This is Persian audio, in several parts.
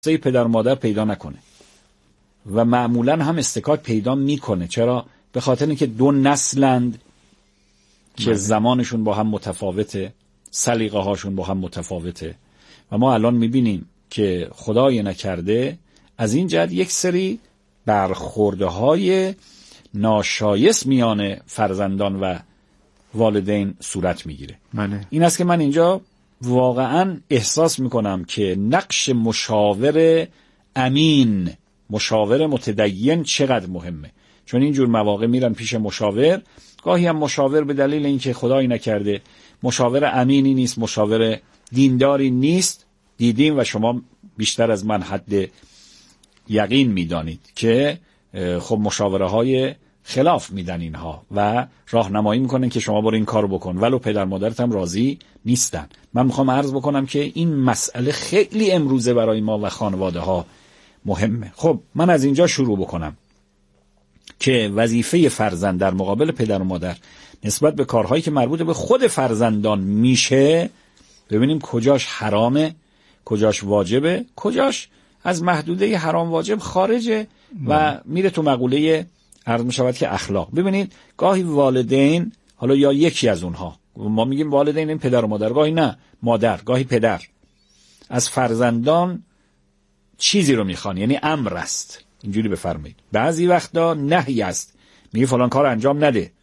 پدر و مادر پیدا نکنه و معمولا هم استکاک پیدا میکنه. چرا؟ به خاطر اینکه دو نسلند که زمانشون با هم متفاوته، سلیقه هاشون با هم متفاوته و ما الان میبینیم که خدای نکرده از این جهت یک سری برخورده های ناشایست میان فرزندان و والدین صورت میگیره. این است که من اینجا واقعا احساس میکنم که نقش مشاور امین، مشاور متدین چقدر مهمه. چون اینجور مواقع میرن پیش مشاور، گاهی هم مشاور به دلیل اینکه خدایی نکرده مشاور امینی نیست، مشاور دینداری نیست. دیدیم و شما بیشتر از من حد یقین میدانید که خب مشاوره های خلاف میدن اینها و راهنمایی میکنن که شما برو این کارو بکن، ولو پدر مادرت هم راضی نیستن. من میخوام عرض بکنم که این مسئله خیلی امروزه برای ما و خانواده ها مهمه. خب من از اینجا شروع بکنم که وظیفه فرزند در مقابل پدر و مادر نسبت به کارهایی که مربوط به خود فرزندان میشه ببینیم کجاش حرامه، کجاش واجبه، کجاش از محدوده حرام واجب خارجه و میره تو مقوله عرض میشود که اخلاق. ببینید گاهی والدین، حالا یا یکی از اونها، ما میگیم والدین این پدر و مادر، گاهی نه مادر، گاهی پدر، از فرزندان چیزی رو میخوان، یعنی امر است، اینجوری بفرمایید. بعضی وقتا نهی است، میگه فلان کار انجام نده،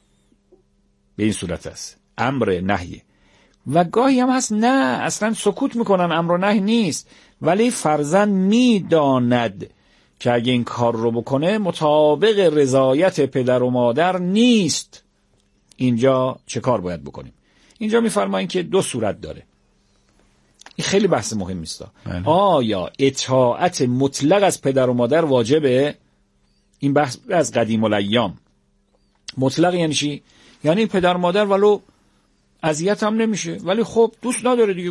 به این صورت است، امر نهی. و گاهی هم هست نه، اصلا سکوت میکنن، امر و نهی نیست، ولی فرزند میداند که اگه این کار رو بکنه مطابق رضایت پدر و مادر نیست. اینجا چه کار باید بکنیم؟ اینجا میفرمایین که دو صورت داره. این خیلی بحث مهمی است. آیا اطاعت مطلق از پدر و مادر واجبه؟ این بحث از قدیم الایام. مطلق یعنی چی؟ یعنی پدر و مادر ولو اذیت هم نمیشه، ولی خب دوست نداره دیگه،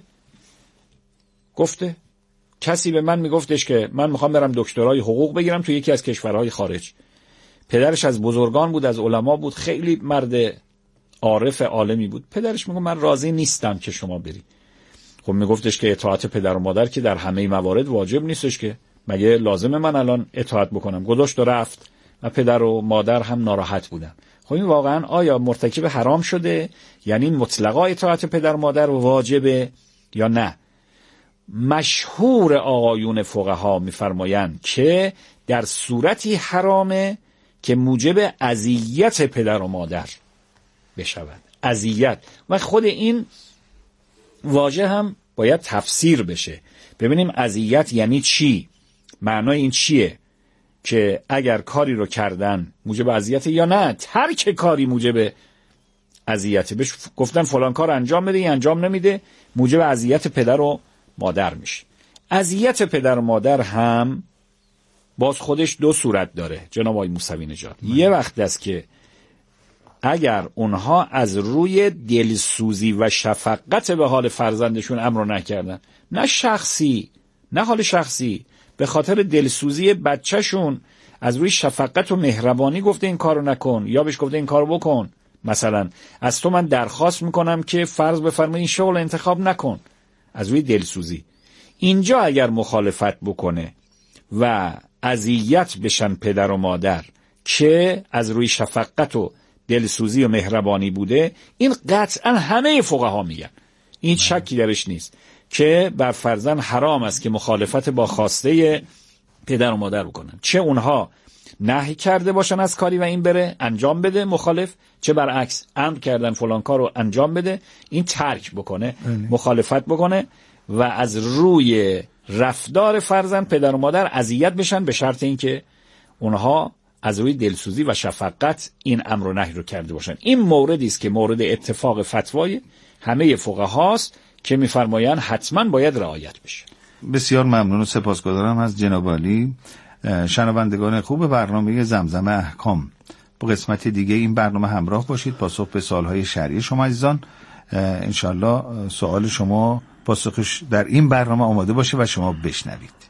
گفته. کسی به من میگفتش که من میخوام برم دکترای حقوق بگیرم تو یکی از کشورهای خارج. پدرش از بزرگان بود، از علما بود، خیلی مرد عارف عالمی بود. پدرش میگه من راضی نیستم که شما بری. خب میگفتش که اطاعت پدر و مادر که در همه موارد واجب نیستش که، مگه لازمه من الان اطاعت بکنم؟ گذاشت و رفت و پدر و مادر هم ناراحت بودن. خب این واقعا آیا مرتکب حرام شده؟ یعنی مطلقا اطاعت پدر و مادر واجبه یا نه؟ مشهور آقایون فقها میفرمایند که در صورتی حرامه که موجب اذیت پدر و مادر بشود. اذیت و خود این واژه هم باید تفسیر بشه. ببینیم اذیت یعنی چی؟ معنای این چیه؟ که اگر کاری رو کردن موجب اذیت یا نه ترک کاری موجب اذیت. بهش گفتن فلان کار انجام بده، انجام نمیده، موجب اذیت پدر و مادر میشه. اذیت پدر و مادر هم باز خودش دو صورت داره جناب آقای موسوی نژاد. یه وقت است که اگر اونها از روی دلسوزی و شفقت به حال فرزندشون امر نکردن، نه شخصی، نه حال شخصی، به خاطر دلسوزی بچهشون از روی شفقت و مهربانی گفته این کارو نکن یا بهش گفته این کارو بکن. مثلا از تو من درخواست میکنم که فرض بفرمایید این شغل انتخاب نکن، از روی دلسوزی. اینجا اگر مخالفت بکنه و اذیت بشن پدر و مادر که از روی شفقت و دلسوزی و مهربانی بوده، این قطعا همه فقها میگن، این شکی درش نیست که بر فرزند حرام است که مخالفت با خواسته پدر و مادر بکنن، چه اونها نهی کرده باشن از کاری و این بره انجام بده مخالف، چه برعکس امر کردن فلان کار رو انجام بده این ترک بکنه، مخالفت بکنه و از روی رفتار فرزند پدر و مادر اذیت بشن، به شرط اینکه اونها از روی دلسوزی و شفقت این امر و نهی رو کرده باشن. این موردی است که مورد اتفاق فتوای همه فقهاست که میفرمایند حتما باید رعایت بشه. بسیار ممنون و سپاسگزارم از جناب عالی. شنوندگان خوب برنامه زمزمه احکام، با قسمت دیگه این برنامه همراه باشید. پاسخ به سوالهای شرعی شما عزیزان، انشالله سوال شما پاسخش در این برنامه آماده باشه و شما بشنوید.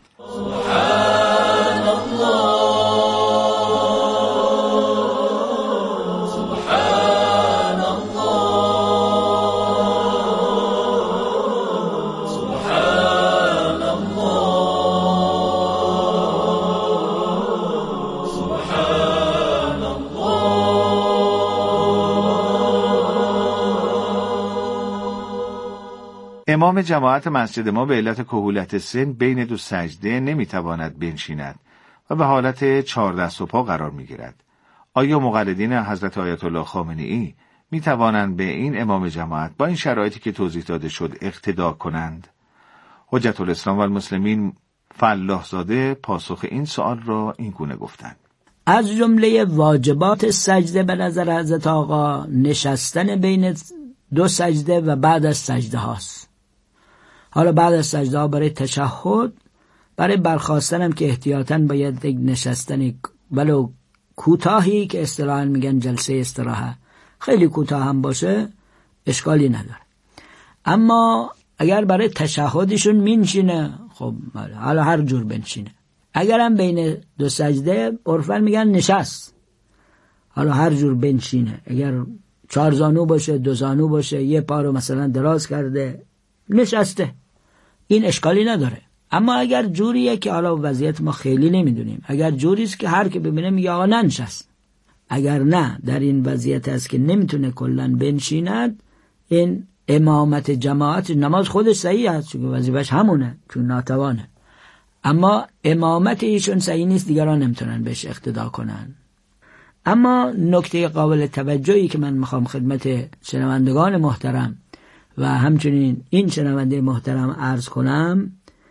امام جماعت مسجد ما به علت کهولت سن بین دو سجده نمیتواند بنشیند و به حالت 4 دست و پا قرار میگیرد. آیا مقلدین حضرت آیت الله خامنه‌ای میتوانند به این امام جماعت با این شرایطی که توضیح داده شد اقتدا کنند؟ حجت الاسلام و المسلمین فلاح زاده پاسخ این سوال را این گونه گفتند: از جمله واجبات سجده به نظر حضرت آقا نشستن بین 2 سجده و بعد از سجده هاست. حالا بعد از سجده ها برای تشهد، برای برخاستن هم که احتیاطاً باید یک نشستن ولو کوتاهی که اصطلاحاً میگن جلسه استراحه، خیلی کوتاه هم باشه اشکالی نداره. اما اگر برای تشهدشون مینشینه، خب حالا هر جور بنشینه. اگر هم بین 2 سجده عرفاً میگن نشست، حالا هر جور بنشینه. اگر 4 زانو باشه، 2 زانو باشه، یه پا رو مثلا دراز کرده نشسته، این اشکالی نداره. اما اگر جوریه که حالا وضعیت ما خیلی نمیدونیم، اگر جوریست که هر که ببینه میگه آقا ننشست، اگر نه در این وضعیت است که نمیتونه کلن بنشیند، این امامت جماعت نماز خودش صحیح است چون وظیفش همونه، چون ناتوانه، اما امامت ایشون صحیح نیست، دیگران نمیتونن بهش اقتدا کنن. اما نکته قابل توجهی که من میخوام خدمت شنوندگان محترم و همچنین این شنونده محترم عرض کنم،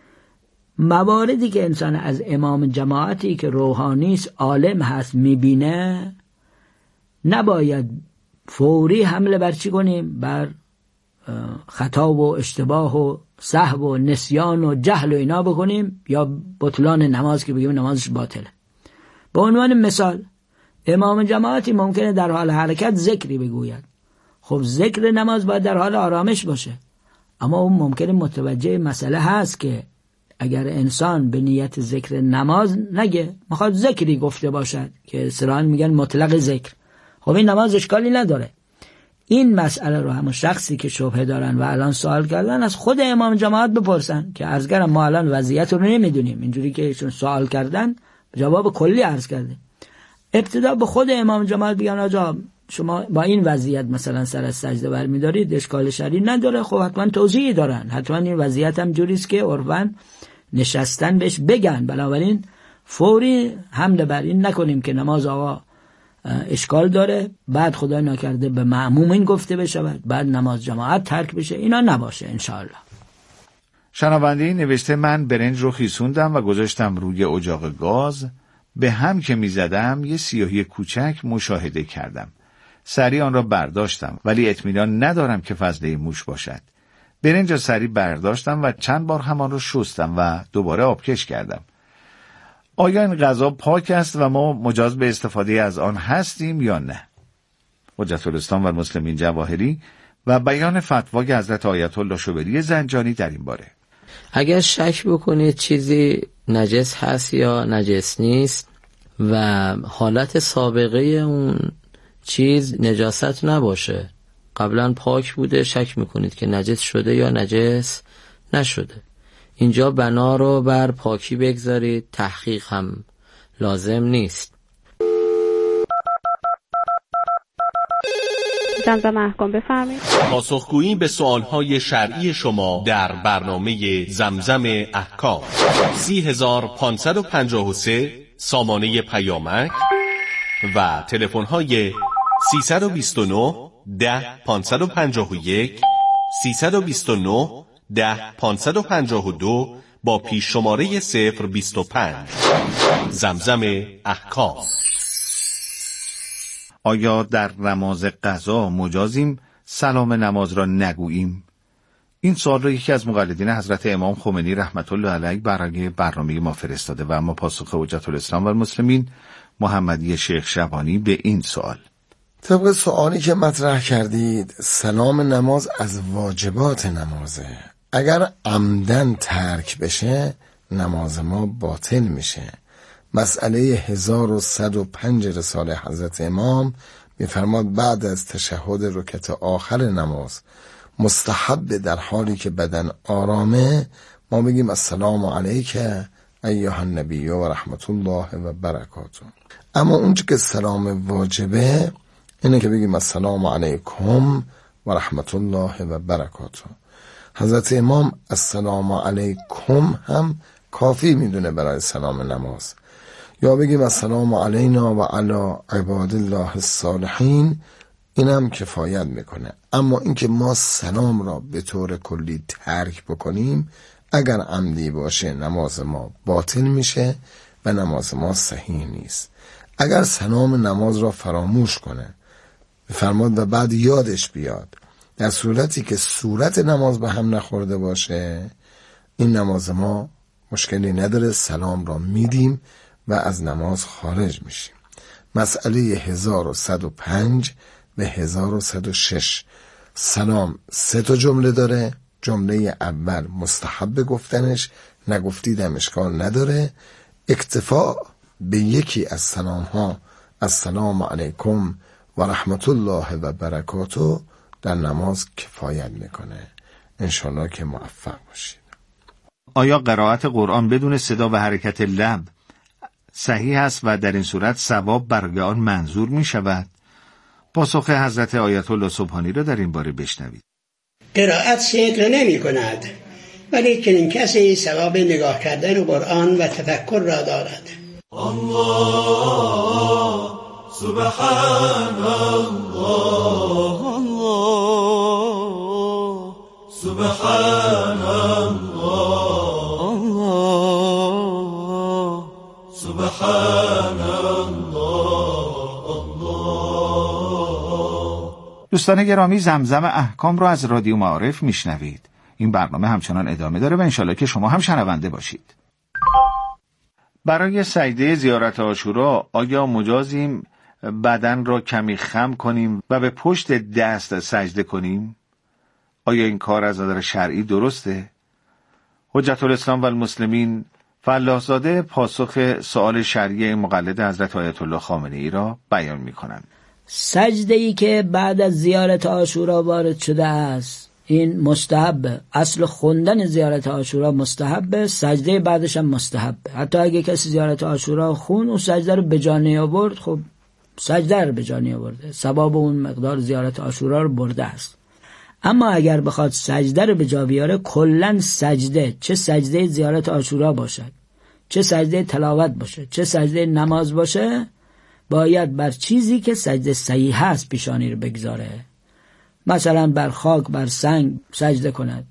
مواردی که انسان از امام جماعتی که روحانیست، عالم هست میبینه، نباید فوری حمله بر چی کنیم؟ بر خطا و اشتباه و سهو و نسیان و جهل و اینا بکنیم، یا بطلان نماز که بگیم نمازش باطله. به عنوان مثال امام جماعتی ممکنه در حال حرکت ذکری بگوید، خب ذکر نماز باید در حال آرامش باشه، اما اون ممکنه متوجه مسئله هست که اگر انسان به نیت ذکر نماز نگه، میخواد ذکری گفته باشد که اصطلاحاً میگن مطلق ذکر، خب این نماز اشکالی نداره. این مسئله رو همون شخصی که شبهه دارن و الان سوال کردن از خود امام جماعت بپرسن که عرضگرم ما الان وضعیت رو نمیدونیم، اینجوری که ایشون سوال کردن جواب کلی عرض کرده. ابتدا به خود امام جماعت بگن آجا شما با این وضعیت مثلا سر از سجده برمی‌دارید، اشکال شرعی نداره، خب حتما توضیحی دارن، حتما این وضعیت هم جوریست که عرفاً نشستن بهش بگن. بنابراین فوری حمله بر این نکنیم که نماز آقا اشکال داره، بعد خدا نکرده به مأمومین گفته بشه، بعد نماز جماعت ترک بشه، اینا نباشه انشاءالله. شنونده نوشته من برنج رو خیسوندم و گذاشتم روی اجاق گاز، به هم که میزدم یه سیاهی کوچک مشاهده کردم. سریع آن را برداشتم ولی اطمینان ندارم که فضله موش باشد. برنج را سریع برداشتم و چند بار همان را شستم و دوباره آبکش کردم. آیا این غذا پاک است و ما مجاز به استفاده از آن هستیم یا نه؟ حجت الاسلام و المسلمین جواهری و بیان فتوای حضرت آیت الله شبلی زنجانی در این باره: اگر شک بکنید چیزی نجس هست یا نجس نیست و حالت سابقه اون چیز نجاست نباشه، قبلا پاک بوده، شک میکنید که نجس شده یا نجس نشده، اینجا بنا رو بر پاکی بگذارید، تحقیق هم لازم نیست. زمزمه احکام بفرمایید. پاسخگویی به سوالهای شرعی شما در برنامه زمزم احکام 30553 سامانه پیامک و تلفن‌های 329 10 551 329 10 552 با پیش شماره 025. زمزم احکام. آیا در نماز قضا مجازیم سلام نماز را نگوییم؟ این سوال را یکی از مقلدین حضرت امام خمینی رحمت الله علیه برای برنامه ما فرستاده و اما پاسخ حجت الاسلام و المسلمین محمدی شیخ شبانی به این سوال: طبق سوالی که مطرح کردید، سلام نماز از واجبات نمازه. اگر عمدن ترک بشه نماز ما باطل میشه. مسئله 1105 رساله حضرت امام میفرماد بعد از تشهد رکعت آخر نماز مستحب در حالی که بدن آرامه ما بگیم السلام علیک ایها النبی و رحمت الله و برکاته. اما اونچه که سلام واجبه اینه که بگیم السلام علیکم و رحمت الله و برکاته. حضرت امام السلام علیکم هم کافی میدونه برای سلام نماز. یا بگیم السلام علینا و علی عباد الله الصالحین، این هم کفایت میکنه. اما اینکه ما سلام را به طور کلی ترک بکنیم، اگر عمدی باشه نماز ما باطل میشه و نماز ما صحیح نیست. اگر سلام نماز را فراموش کنه فرماد و بعد یادش بیاد، در صورتی که صورت نماز به هم نخورده باشه، این نماز ما مشکلی نداره، سلام را میدیم و از نماز خارج میشیم. مسئله 1105 به 1106 سلام 3 جمله داره. جمله اول مستحب گفتنش، نگفتیدم اشکال نداره. اکتفا به یکی از سلام ها السلام علیکم و رحمت الله و برکاته در نماز کفایت میکنه. انشالله که موفق باشید. آیا قرائت قرآن بدون صدا و حرکت لب صحیح است و در این صورت ثواب برای آن منظور می شود؟ پاسخ حضرت آیت الله سبحانی را در این باره بشنوید. قرائت صدق نمی کند، ولی چنین کسی ثواب نگاه کردن قرآن و تفکر را دارد. الله سبحان الله، الله سبحان الله، الله سبحان الله، الله. دوستان گرامی، زمزم احکام را از رادیو معارف میشنوید. این برنامه همچنان ادامه داره و انشالله که شما هم شنونده باشید. برای سجده زیارت عاشورا آیا مجازیم بدن را کمی خم کنیم و به پشت دست سجده کنیم؟ آیا این کار از نظر شرعی درسته؟ حجت الاسلام و المسلمین فلاحزاده پاسخ سؤال شرعی مقلد حضرت آیت الله خامنه‌ای را بیان می‌کنند. سجده‌ای که بعد از زیارت عاشورا وارد شده است این مستحب. اصل خوندن زیارت عاشورا مستحب، سجده بعدش هم مستحب. حتی اگه کسی زیارت عاشورا خون و سجده رو به جا نیاورد، خب سجده رو به جا نیاورده، ثواب اون مقدار زیارت عاشورا رو برده است. اما اگر بخواد سجده رو به جا بیاره، کلن سجده، چه سجده زیارت عاشورا باشد، چه سجده تلاوت باشه، چه سجده نماز باشه، باید بر چیزی که سجده صحیح هست پیشانی رو بگذاره. مثلا بر خاک، بر سنگ سجده کند.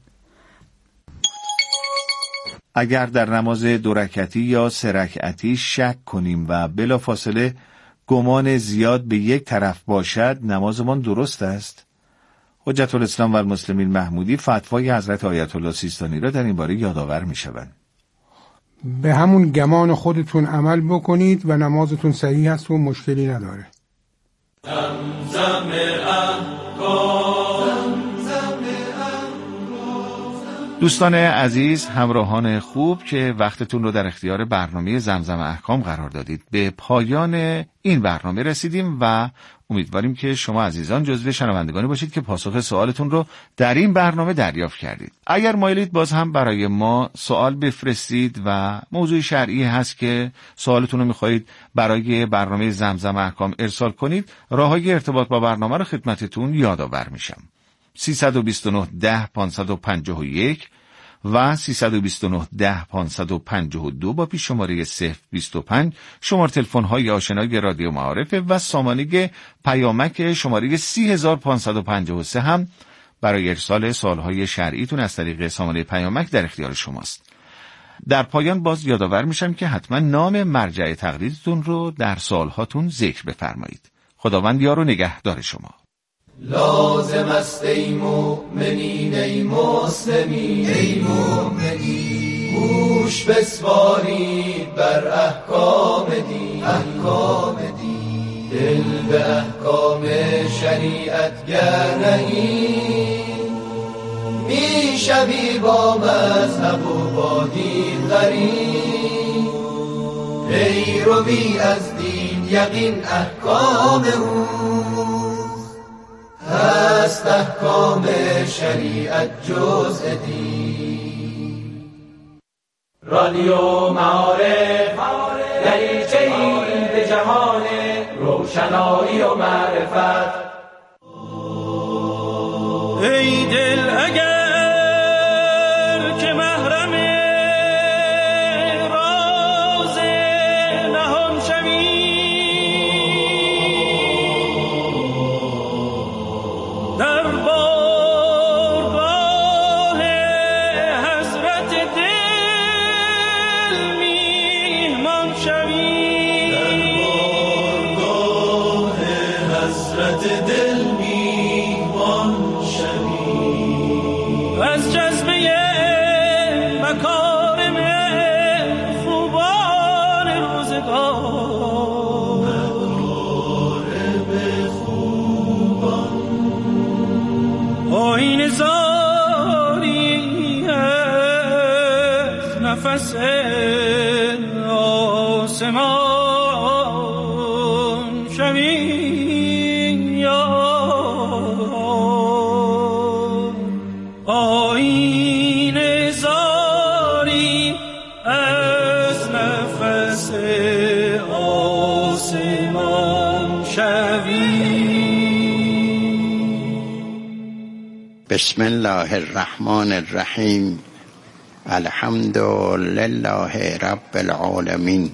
اگر در نماز 2 رکعتی یا 3 رکعتی شک کنیم و بلافاصله گمان زیاد به یک طرف باشد، نمازمان درست است؟ حجت الاسلام و المسلمین محمودی فتوای حضرت آیت الله سیستانی را در این باره یادآور می شوند. به همون گمان خودتون عمل بکنید و نمازتون صحیح است و مشکلی نداره. زمزم دوستان عزیز، همراهان خوب که وقتتون رو در اختیار برنامه زمزم احکام قرار دادید، به پایان این برنامه رسیدیم و امیدواریم که شما عزیزان جزو شنوندگانی باشید که پاسخ سوالتون رو در این برنامه دریافت کردید. اگر مایلید باز هم برای ما سوال بفرستید و موضوع شرعی هست که سوالتون رو میخواهید برای برنامه زمزم احکام ارسال کنید، راههای ارتباط با برنامه رو خدمتتون یادآور میشم. 329 10 551 و 329 10 552 با پیش شماره 025 شماره تلفن های آشنای رادیو معارف و سامانه پیامک شماره 30553 هم برای ارسال سوالهای شرعیتون از طریق سامانه پیامک در اختیار شماست. در پایان باز یادآور میشم که حتما نام مرجع تقلیدتون رو در سوالهاتون ذکر بفرمایید. خداوند یار و نگهدار شما. لازم است ای مؤمنین ای مسلمین ای مؤمنین، گوش بسپارید بر احکام دین، احکام دین، دل به احکام شریعت گر نهید، میشوی با مذهب و با دین غریب، پیروی از دین یقین احکام او هست، احکام شریعت جزء دین. رادیو معارف دریچه‌ای به جهان روشنایی و معرفت. ای دل اگر آسمان شویم یا آیین زاری از نفس آسمان شویم. بسم الله الرحمن الرحیم. الحمد لله رب العالمین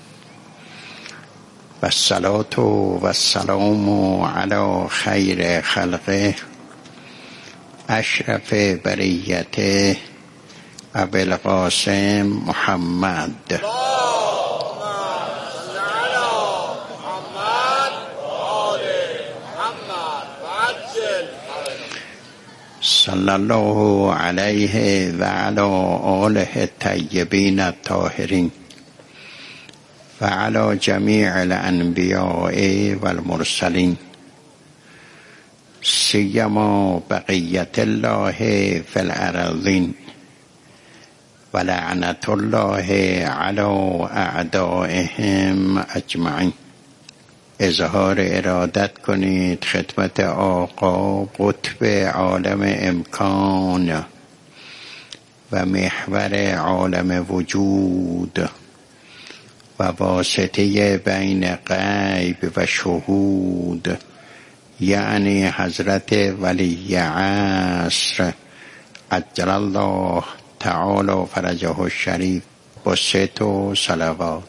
و الصلاة و السلام علی خیر خلقه اشرف بریته ابوالقاسم محمد صلی الله علیه و علی آله الطیبین الطاهرین و علی جمیع الانبیاء والمرسلین سیما بقیت الله فی الارضین و لعنت الله علی اعدائهم اجمعین. اظهار ارادت کنید خدمت آقا قطب عالم امکان و محور عالم وجود و واسطه بین غیب و شهود، یعنی حضرت ولی عصر عجل الله تعالی فرجه الشریف با 3 صلوات.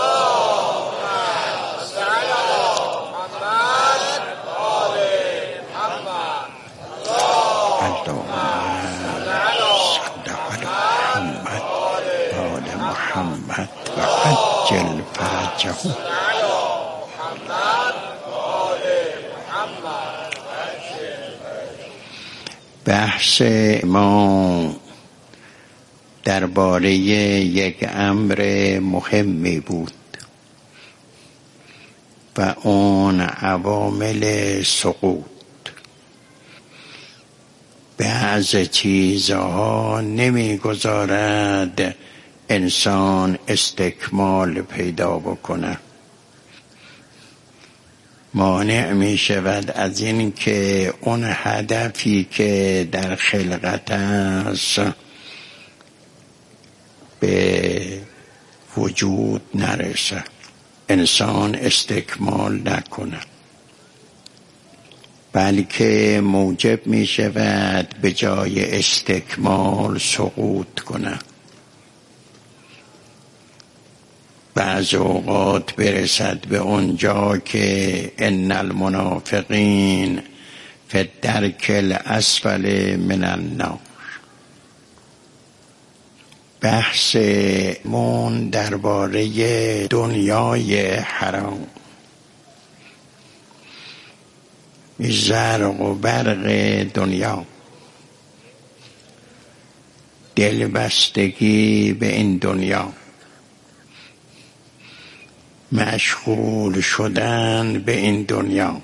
محمد و عجل فرجه. بحث ما درباره یک امر مهمی بود و اون عوامل سقوط. بعض چیزها نمیگذارد انسان استکمال پیدا بکنه، مانع می شود از این که اون هدفی که در خلقت است به وجود نرسه، انسان استکمال نکنه، بلکه موجب می شود به جای استکمال سقوط کنه. بعض اوقات برسد به اونجا که ان المنافقین فی الدرک الاسفل من النار. بحثمون درباره دنیای حرام، زرق و برق دنیا، دلبستگی به این دنیا، مشغول شدن به این دنیا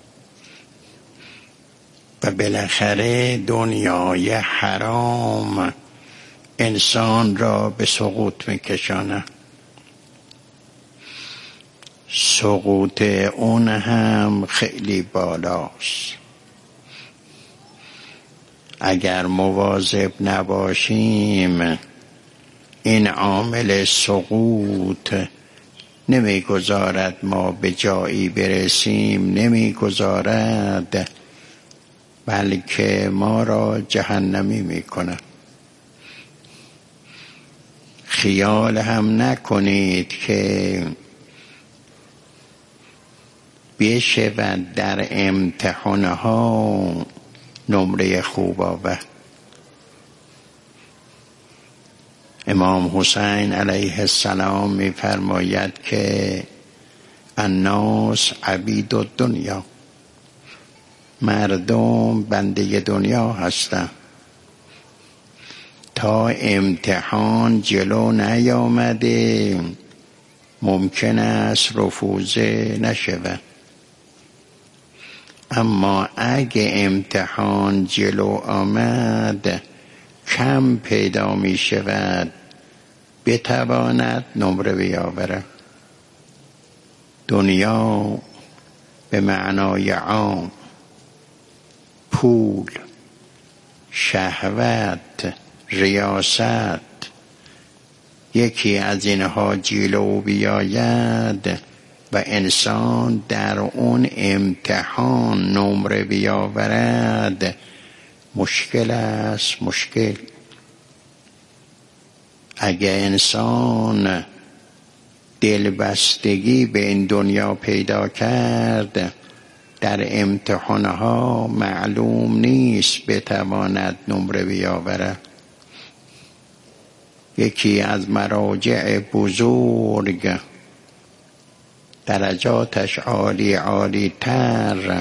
و بالاخره دنیای حرام انسان را به سقوط میکشانه. سقوط اون هم خیلی بالاست. اگر مواظب نباشیم این عامل سقوط نمیگذارد ما به جایی برسیم، نمیگذارد، بلکه ما را جهنمی میکنه. خیال هم نکنید که بشود در امتحانها نمره خوب آورد. امام حسین علیه السلام می‌فرماید که الناس عبید الدنیا، مردم بنده دنیا هستند تا امتحان جلو نیامده ممکن است رفوزه نشود. اما اگه امتحان جلو آمد کم پیدا می شود بتواند نمره بیاورد. دنیا به معنای عام، پول، شهوت، ریاست، یکی از اینها جلو بیاید و انسان در اون امتحان نمره بیاورد، مشکل است. مشکل اگه انسان دلبستگی به این دنیا پیدا کرد، در امتحانها معلوم نیست بتواند نمره بیاورد. یکی از مراجع بزرگ، درجاتش عالی عالی تر،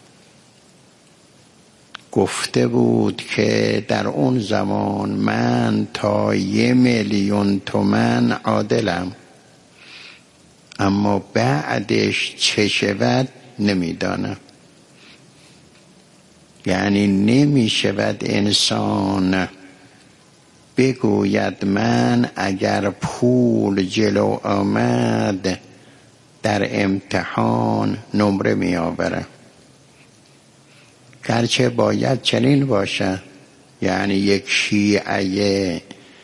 گفته بود که در اون زمان من تا 1,000,000 تومان عادلم، اما بعدش چه شود نمیدانم. یعنی نمی شود انسان بگوید من اگر پول جلو آمد در امتحان نمره می آورم. گرچه باید چنین باشد، یعنی یک شیعه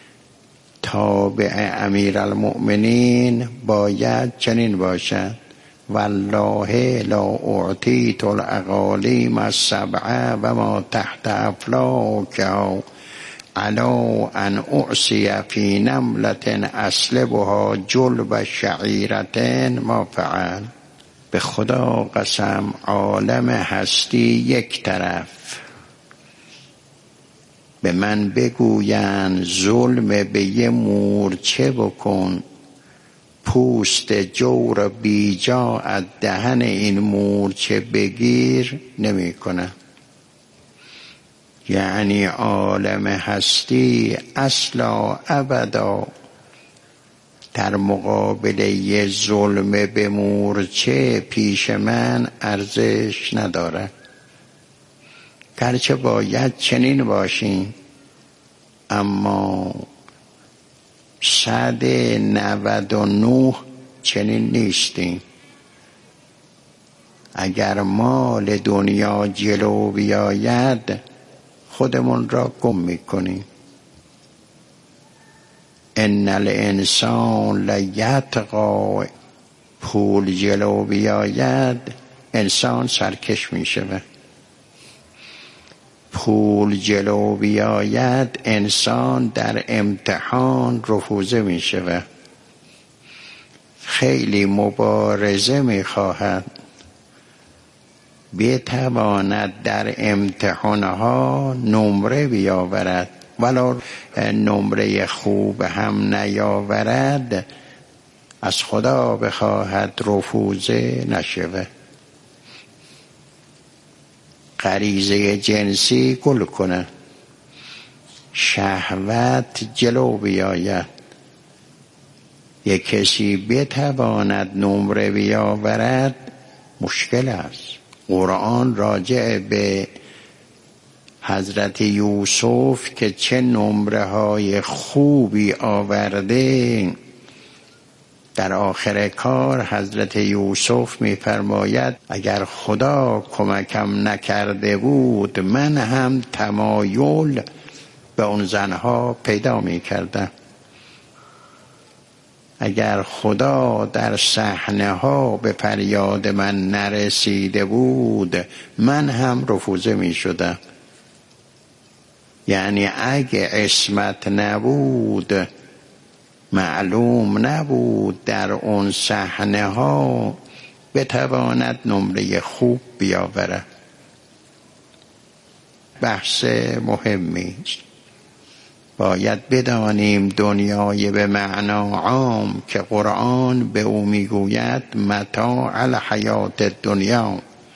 تابع امیرالمؤمنین باید چنین باشد: والله لا اعطیت الاقالیم السبع و ما تحت افلاکها علی ان اعصی فی نملة اسلبها جلب شعیرة ما فعل. به خدا قسم عالم هستی یک طرف به من بگوین ظلم به یه مورچه بکن، پوست جور بیجا از دهن این مورچه بگیر، نمی کنه. یعنی عالم هستی اصلا ابدا در مقابل یه ظلم به مورچه پیش من ارزش نداره. گرچه باید چنین باشیم، اما 199 چنین نیستیم. اگر مال دنیا جلو بیاید خودمون را گم میکنیم. ان الانسان لیطغی، پول جلو بیاید انسان سرکش میشه. پول جلو بیاید انسان در امتحان رفوزه میشه، خیلی مبارزه میخواهد بتواند در امتحانها نمره بیاورد. ولو نمره خوب هم نیاورد، از خدا بخواهد رفوزه نشود. غریزه جنسی گل کنه، شهوت جلو بیاید، یک کسی بتواند نمره بیاورد، مشکل است. قرآن راجع به حضرت یوسف که چه نمره های خوبی آورده، در آخر کار حضرت یوسف می فرماید اگر خدا کمکم نکرده بود من هم تمایل به اون زنها پیدا می کردم. اگر خدا در صحنه ها به فریاد من نرسیده بود من هم رفوزه می شدم. یعنی اگه عصمت نبود، معلوم نبود در اون صحنه ها بتواند نمره خوب بیاورد. بحث مهمی است. باید بدانیم دنیای به معنا عام که قرآن به او میگوید متاع الحیات الدنیا،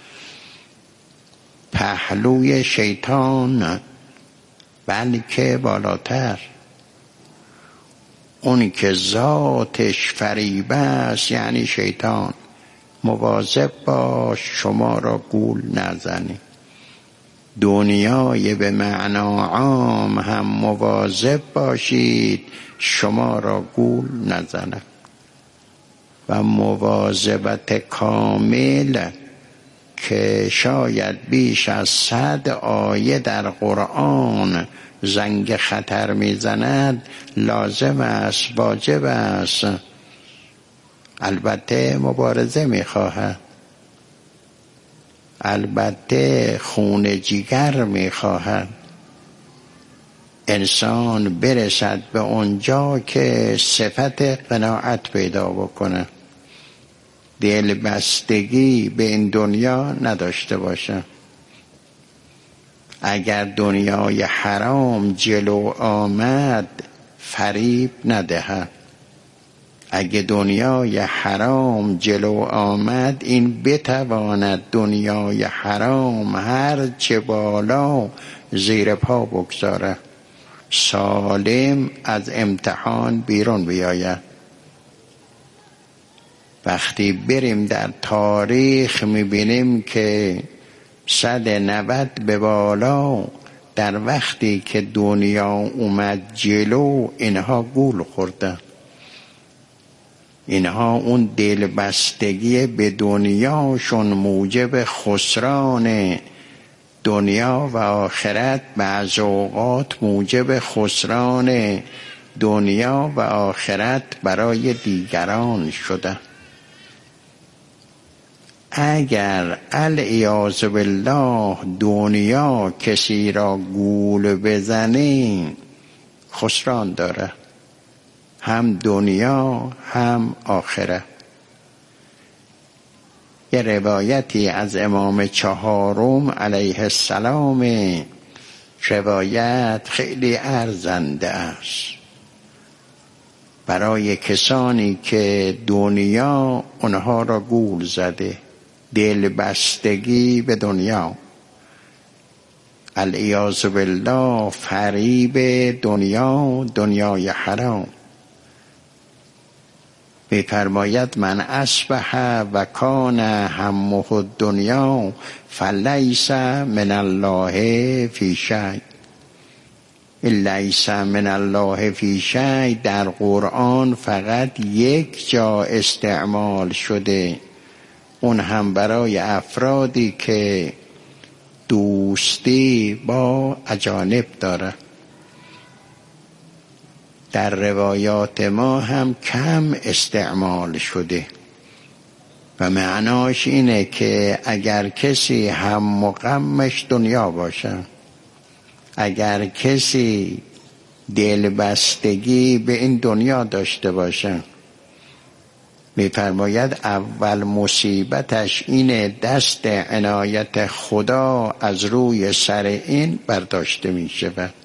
پهلوی شیطان، بلکه بالاتر اونی که ذاتش فریبه است یعنی شیطان. مواظب باش شما را گول نزنی. دنیای به معنا عام هم مواظب باشید شما را گول نزنه. و مواظبت کامل که شاید بیش از 100 آیه در قرآن زنگ خطر میزند لازم است، واجب است. البته مبارزه میخواهد، البته خون جگر میخواهد. انسان برسد به اونجا که صفت قناعت پیدا بکنه، دل بستگی به این دنیا نداشته باشه. اگر دنیای حرام جلو آمد فریب ندهد. اگه دنیای حرام جلو آمد این بتواند دنیای حرام هر چه بالا زیر پا بگذاره، سالم از امتحان بیرون بیاید. وقتی بریم در تاریخ میبینیم که 190 به بالا در وقتی که دنیا اومد جلو اینها گول خوردن. اینها اون دلبستگی به دنیاشون موجب خسران دنیا و آخرت، بعض اوقات موجب خسران دنیا و آخرت برای دیگران شده. اگر العیاذ بالله دنیا کسی را گول بزنه خسران داره، هم دنیا هم آخرت. یه روایتی از امام چهارم علیه السلام، روایت خیلی ارزنده است برای کسانی که دنیا اونها را گول زده، دل بستگی به دنیا، العیاذ بالله فریب دنیا، دنیای حرام. می‌فرماید من اصبح و کان همه الدنیا فلیس من الله فی شیء. لیس من الله فی شیء در قرآن فقط یک جا استعمال شده، اون هم برای افرادی که دوستی با اجانب داره. در روایات ما هم کم استعمال شده و معناش اینه که اگر کسی هم و غمش دنیا باشه، اگر کسی دلبستگی به این دنیا داشته باشه، می‌فرماید اول مصیبتش اینه دست عنایت خدا از روی سر این برداشته می‌شود.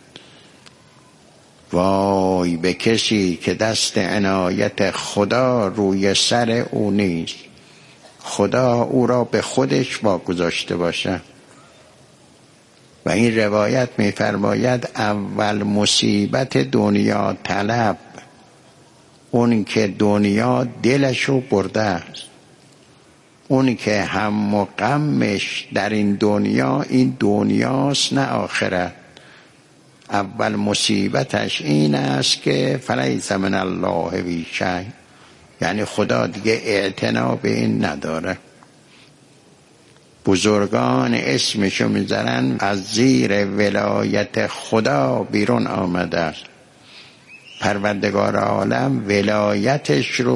وای به کسی که دست عنایت خدا روی سر او نیست، خدا او را به خودش واگذاشته باشه. و این روایت می‌فرماید اول مصیبت دنیا طلب، اون که دنیا دلشو برده است، اون که هم و غمش در این دنیا این دنیاست نه آخرت. اول مصیبتش این است که فلیس من الله فی شیء، یعنی خدا دیگه اعتنا به این نداره. بزرگان اسمشو میذارن از زیر ولایت خدا بیرون آمده است. پروردگار عالم ولایتش رو